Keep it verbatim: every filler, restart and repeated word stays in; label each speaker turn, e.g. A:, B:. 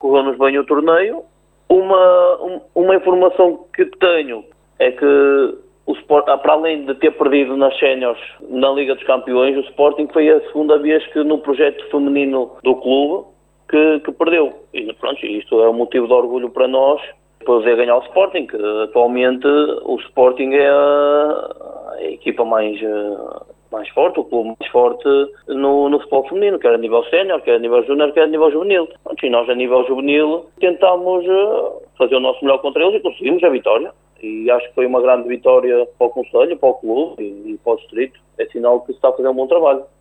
A: correu-nos bem o torneio. Uma, um, uma informação que tenho é que o Sport, para além de ter perdido nas séniores na Liga dos Campeões, o Sporting foi a segunda vez que no projeto feminino do clube que, que perdeu. E pronto, isto é um motivo de orgulho para nós, poder ganhar o Sporting, que atualmente o Sporting é a, a equipa mais, mais forte, o clube mais forte no, no futebol feminino, quer a nível sénior, quer a nível júnior, quer a nível juvenil. Pronto, e nós a nível juvenil tentámos fazer o nosso melhor contra eles e conseguimos a vitória. E acho que foi uma grande vitória para o Conselho, para o clube e, e para o Distrito. É sinal que se está a fazer um bom trabalho.